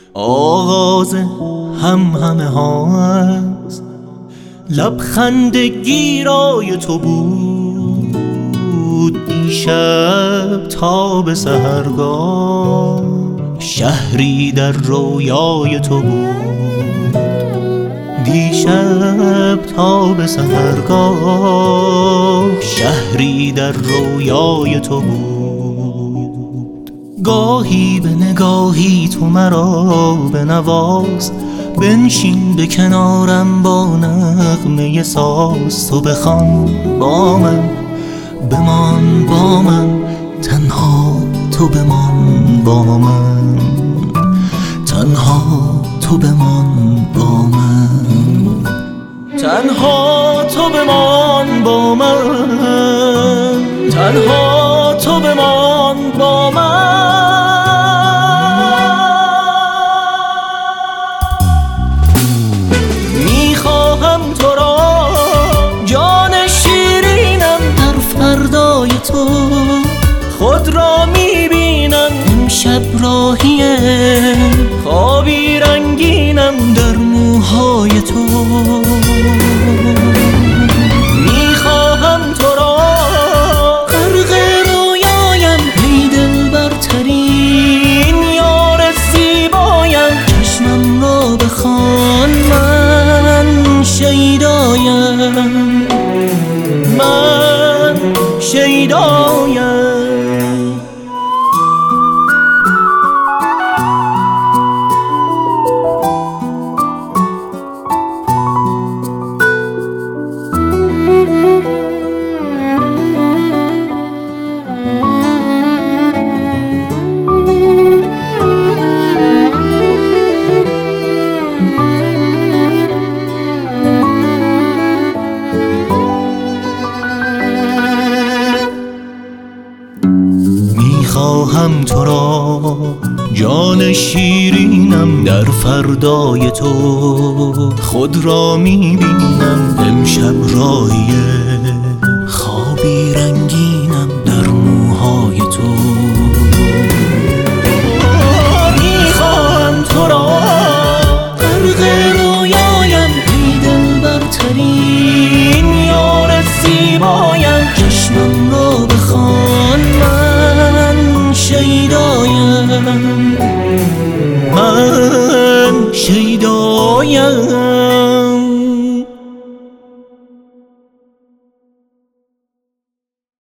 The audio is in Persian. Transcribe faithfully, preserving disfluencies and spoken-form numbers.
آغاز هم همه هاست، لبخند گیرای تو بود دیشب تا به سحرگاه. شهری در رویای تو بود دیشب تا به سحرگاه. شهری در رویای تو بود. گاهی به نگاهی تو مرا بنواز، بنشین به کنارم با نغمه ساز. تو بخوان با من، بمان با من، تنها تو بمان با من، تنها تو بمان با من، تنها تو بمان با من، تنها تو بمان با من. میخواهم تو را جان شیرینم، در فردای تو خود را میبینم. امشب راهیه خوابی رنگینم در موهای تو. میخواهم تو را غرق رویایم، ای دلبرترین یار زیبایم. چشمم را بخوان من شیدایم، من شیدایم. میخواهم تو را جان شیرینم، در فردای تو خود را میبینم. امشب راهیه خوابی رنگینم در موهای تو. میخواهم تو را غرق رویایم، ای دلبرترین یار زیبایم. چشمم را بخوان من شیدایم، من شیدایم.